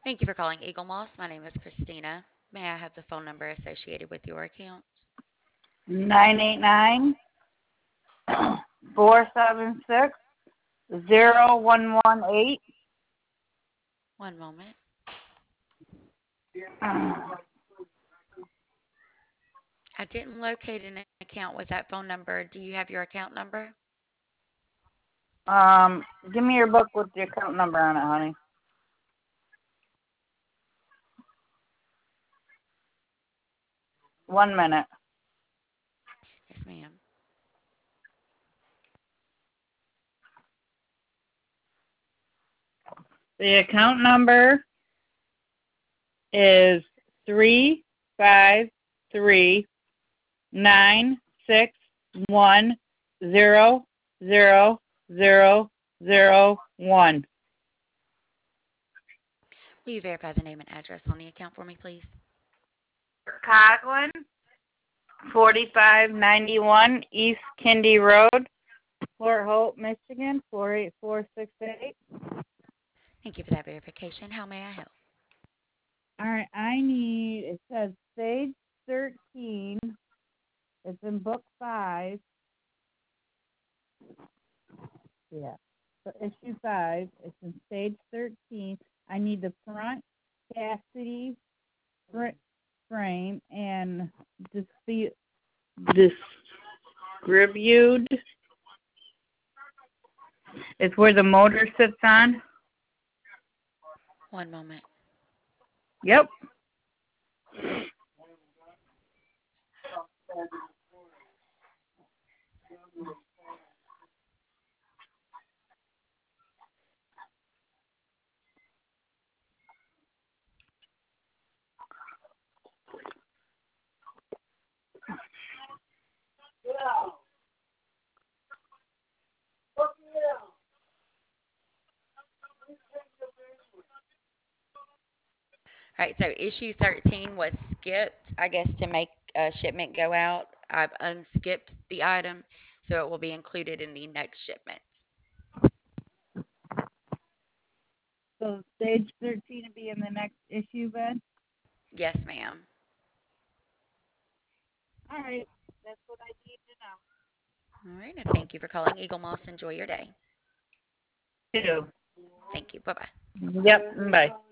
Thank you for calling Eagle Moss. My name is Christina. May I have the phone number associated with your account? 989-476-0118. One moment. I didn't locate an account with that phone number. Do you have your account number? Give me your book with the account number on it, honey. One minute. Yes, ma'am. The account number is 353-961-000001. Will you verify the name and address on the account for me, please? Coghlan, 4591 East Kindy Road, Fort Hope, Michigan, 48468. Thank you for that verification. How may I help? All right, it says stage 13. It's in book 5. Yeah. So issue 5, it's in stage 13. I need the front chastity frame and distributed. It's where the motor sits on. One moment. Yep. All right, so issue 13 was skipped, I guess, to make a shipment go out. I've unskipped the item, so it will be included in the next shipment. So stage 13 will be in the next issue, Ben? Yes, ma'am. All right. That's what I need to know. All right, and thank you for calling Eagle Moss. Enjoy your day. Two. Thank you. Bye bye. Yep. Bye.